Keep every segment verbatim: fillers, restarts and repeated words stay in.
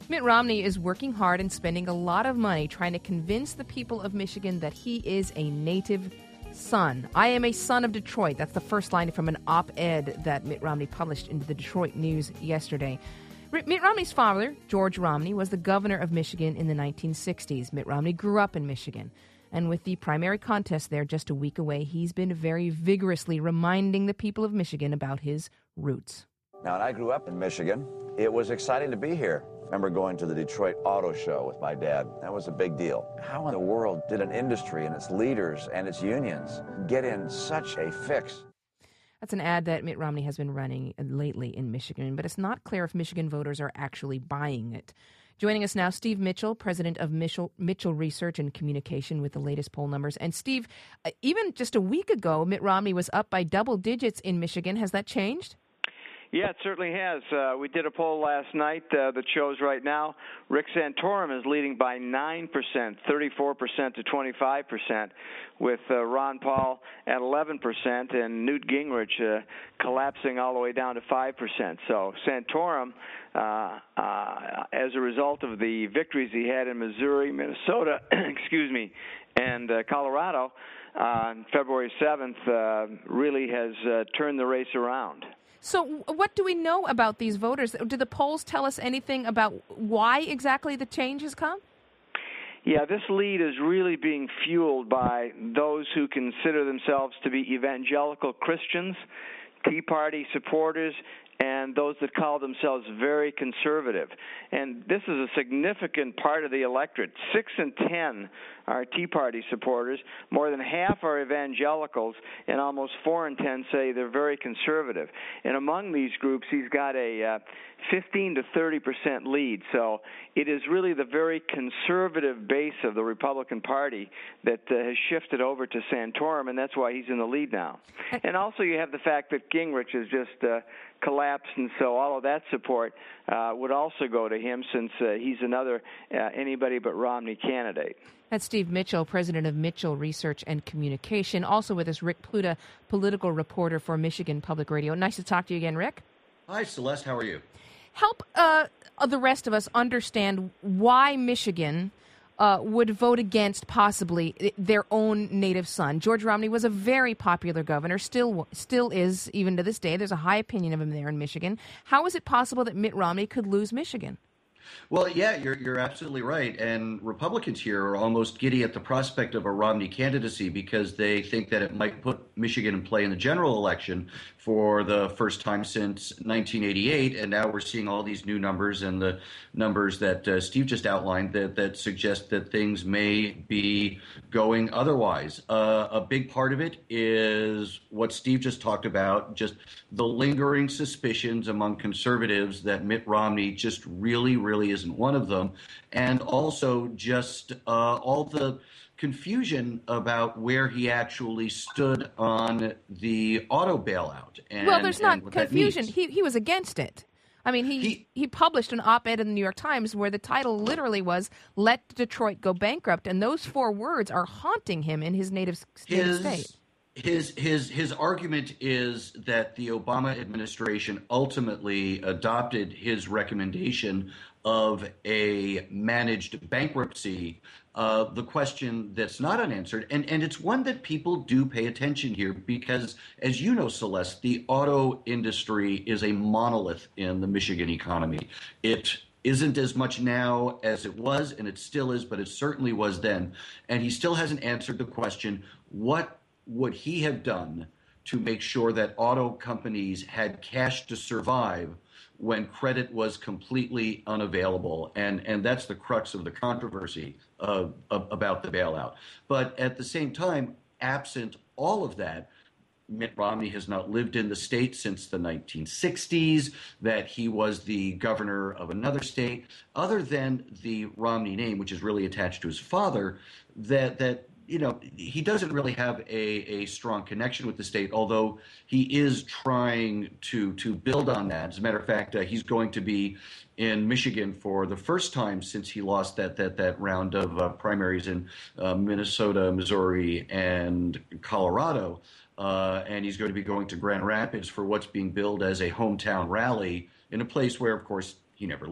Mitt Romney is working hard and spending a lot of money trying to convince the people of Michigan that he is a native son. I am a son of Detroit. That's the first line from an op-ed that Mitt Romney published in the Detroit News yesterday. Mitt Romney's father, George Romney, was the governor of Michigan in the nineteen sixties. Mitt Romney grew up in Michigan. And with the primary contest there just a week away, he's been very vigorously reminding the people of Michigan about his roots. Now, when I grew up in Michigan, it was exciting to be here. I remember going to the Detroit Auto Show with my dad. That was a big deal. How in the world did an industry and its leaders and its unions get in such a fix? That's an ad that Mitt Romney has been running lately in Michigan, but it's not clear if Michigan voters are actually buying it. Joining us now, Steve Mitchell, president of Mitchell, Mitchell Research and Communication, with the latest poll numbers. And Steve, even just a week ago, Mitt Romney was up by double digits in Michigan. Has that changed? Yeah, it certainly has. Uh, we did a poll last night uh, that shows right now Rick Santorum is leading by nine percent, thirty-four percent to twenty-five percent, with uh, Ron Paul at eleven percent and Newt Gingrich uh, collapsing all the way down to five percent. So Santorum, uh, uh, as a result of the victories he had in Missouri, Minnesota, excuse me, and uh, Colorado uh, on February seventh, uh, really has uh, turned the race around. So what do we know about these voters? Do the polls tell us anything about why exactly the change has come? Yeah, this lead is really being fueled by those who consider themselves to be evangelical Christians, Tea Party supporters, and those that call themselves very conservative. And this is a significant part of the electorate. Six in ten are Tea Party supporters. More than half are evangelicals, and almost four in ten say they're very conservative. And among these groups, he's got a uh, fifteen to thirty percent lead. So it is really the very conservative base of the Republican Party that uh, has shifted over to Santorum, and that's why he's in the lead now. And also you have the fact that Gingrich has just uh, collapsed, and so all of that support uh, would also go to him, since uh, he's another uh, anybody but Romney candidate. That's Steve Mitchell, president of Mitchell Research and Communication. Also with us, Rick Pluta, political reporter for Michigan Public Radio. Nice to talk to you again, Rick. Hi, Celeste. How are you? Help uh, the rest of us understand why Michigan uh, would vote against possibly their own native son. George Romney was a very popular governor, still still is, even to this day. There's a high opinion of him there in Michigan. How is it possible that Mitt Romney could lose Michigan? Well, yeah, you're you're absolutely right. And Republicans here are almost giddy at the prospect of a Romney candidacy because they think that it might put Michigan in play in the general election for the first time since nineteen eighty-eight. And now we're seeing all these new numbers and the numbers that uh, Steve just outlined that, that suggest that things may be going otherwise. Uh, a big part of it is what Steve just talked about, just the lingering suspicions among conservatives that Mitt Romney just really, really isn't one of them, and also just uh, all the confusion about where he actually stood on the auto bailout. And, well, there's not confusion. He he was against it. I mean, he, he he published an op-ed in the New York Times where the title literally was "Let Detroit Go Bankrupt," and those four words are haunting him in his native, native his, state. His his his argument is that the Obama administration ultimately adopted his recommendation of a managed bankruptcy. Uh, the question that's not unanswered, and, and it's one that people do pay attention here because, as you know, Celeste, the auto industry is a monolith in the Michigan economy. It isn't as much now as it was, and it still is, but it certainly was then. And he still hasn't answered the question, what would he have done to make sure that auto companies had cash to survive when credit was completely unavailable? And and that's the crux of the controversy uh, about the bailout. But at the same time, absent all of that, Mitt Romney has not lived in the state since the nineteen sixties, that he was the governor of another state. Other than the Romney name, which is really attached to his father, that that you know, he doesn't really have a, a strong connection with the state, although he is trying to to build on that. As a matter of fact, uh, he's going to be in Michigan for the first time since he lost that that that round of uh, primaries in uh, Minnesota, Missouri, and Colorado. Uh, and he's going to be going to Grand Rapids for what's being billed as a hometown rally in a place where, of course, he never lived.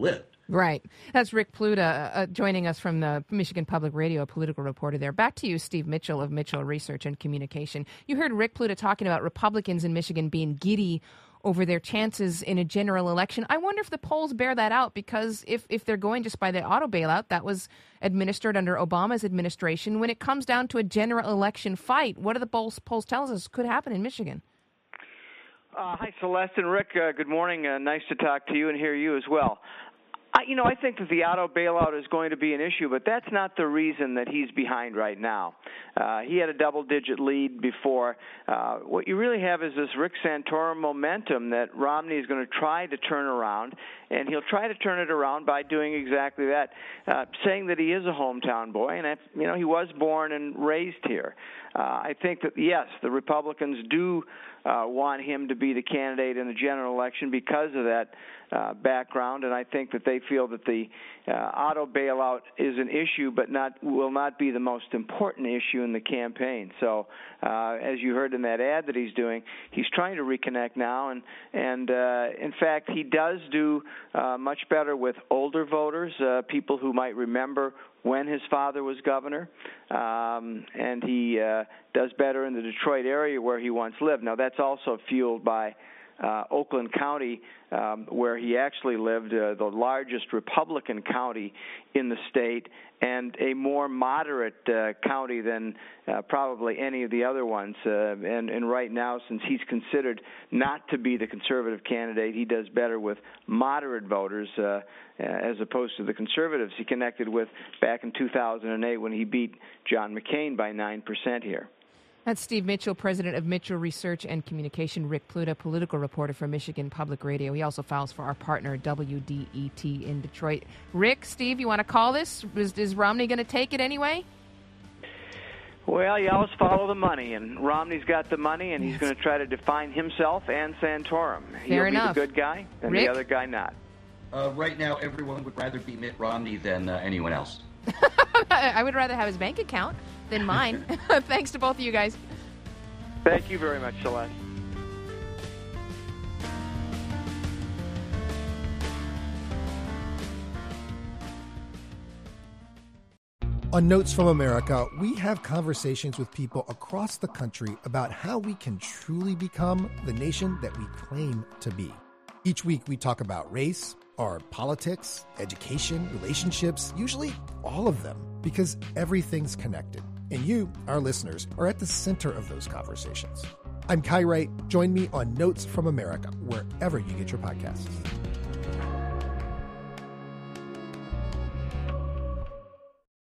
Right. That's Rick Pluta uh, joining us from the Michigan Public Radio, a political reporter there. Back to you, Steve Mitchell of Mitchell Research and Communication. You heard Rick Pluta talking about Republicans in Michigan being giddy over their chances in a general election. I wonder if the polls bear that out, because if, if they're going just by the auto bailout that was administered under Obama's administration, when it comes down to a general election fight, what do the polls, polls tell us could happen in Michigan? Uh, hi, Celeste and Rick. Uh, good morning. Uh, nice to talk to you and hear you as well. I, you know, I think that the auto bailout is going to be an issue, but that's not the reason that he's behind right now. Uh, he had a double-digit lead before. Uh, what you really have is this Rick Santorum momentum that Romney is going to try to turn around, and he'll try to turn it around by doing exactly that, uh, saying that he is a hometown boy, and, you know, he was born and raised here. Uh, I think that, yes, the Republicans do uh, want him to be the candidate in the general election because of that uh, background, and I think that they feel that the uh, auto bailout is an issue, but not will not be the most important issue in the campaign. So, uh, as you heard in that ad that he's doing, he's trying to reconnect now, and and uh, in fact, he does do uh, much better with older voters, uh, people who might remember when his father was governor, um, and he uh, does better in the Detroit area where he once lived. Now, that's also fueled by uh, Oakland County, um, where he actually lived, uh, the largest Republican county in the state, and a more moderate uh, county than uh, probably any of the other ones. Uh, and, and right now, since he's considered not to be the conservative candidate, he does better with moderate voters uh, as opposed to the conservatives he connected with back in two thousand eight when he beat John McCain by nine percent here. That's Steve Mitchell, president of Mitchell Research and Communication. Rick Pluta, political reporter for Michigan Public Radio. He also files for our partner, W D E T, in Detroit. Rick, Steve, you want to call this? Is, is Romney going to take it anyway? Well, you always follow the money, and Romney's got the money, and he's going to try to define himself and Santorum. He'll Fair be enough. the good guy, and Rick? the other guy not. Uh, right now, everyone would rather be Mitt Romney than uh, anyone else. I would rather have his bank account than mine. Thanks to both of you guys. Thank you very much, Celeste. On Notes from America, we have conversations with people across the country about how we can truly become the nation that we claim to be. Each week, we talk about race, our politics, education, relationships, usually all of them, because everything's connected. And you, our listeners, are at the center of those conversations. I'm Kai Wright. Join me on Notes from America, wherever you get your podcasts.